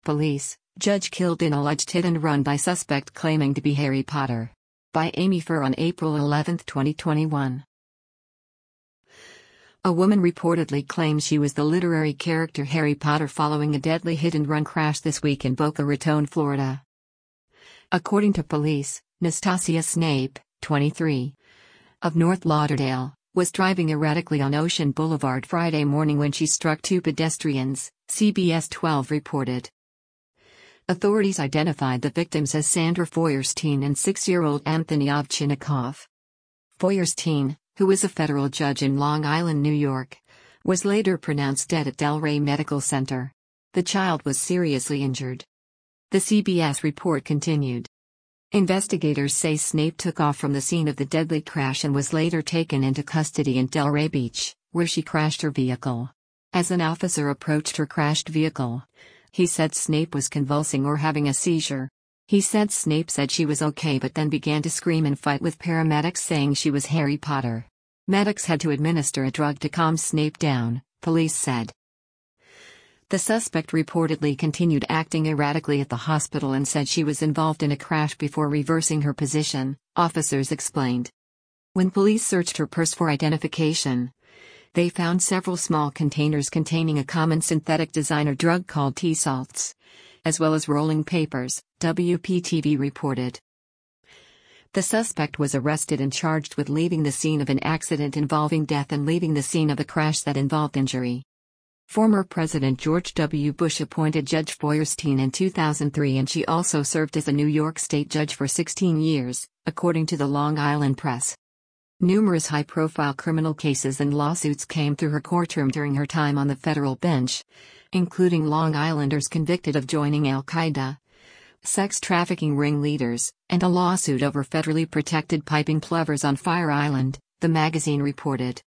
police, judge killed in alleged hit and run by suspect claiming to be Harry Potter. By Amy Furr on April 11, 2021. A woman reportedly claims she was the literary character Harry Potter following a deadly hit-and-run crash this week in Boca Raton, Florida. According to police, Nastasia Snape, 23, of North Lauderdale, was driving erratically on Ocean Boulevard Friday morning when she struck two pedestrians, CBS 12 reported. Authorities identified the victims as Sandra Feuerstein and 6-year-old Anthony Ovchinnikov. Feuerstein, who is a federal judge in Long Island, New York, was later pronounced dead at Delray Medical Center. The child was seriously injured. The CBS report continued. Investigators say Snape took off from the scene of the deadly crash and was later taken into custody in Delray Beach, where she crashed her vehicle. As an officer approached her crashed vehicle, he said Snape was convulsing or having a seizure. He said Snape said she was okay but then began to scream and fight with paramedics saying she was Harry Potter. Medics had to administer a drug to calm Snape down, police said. The suspect reportedly continued acting erratically at the hospital and said she was involved in a crash before reversing her position, officers explained. When police searched her purse for identification, they found several small containers containing a common synthetic designer drug called T-salts, as well as rolling papers, WPTV reported. The suspect was arrested and charged with leaving the scene of an accident involving death and leaving the scene of a crash that involved injury. Former President George W. Bush appointed Judge Feuerstein in 2003 and she also served as a New York State judge for 16 years, according to the Long Island Press. Numerous high-profile criminal cases and lawsuits came through her courtroom during her time on the federal bench, including Long Islanders convicted of joining Al-Qaeda, sex trafficking ringleaders, and a lawsuit over federally protected piping plovers on Fire Island, the magazine reported.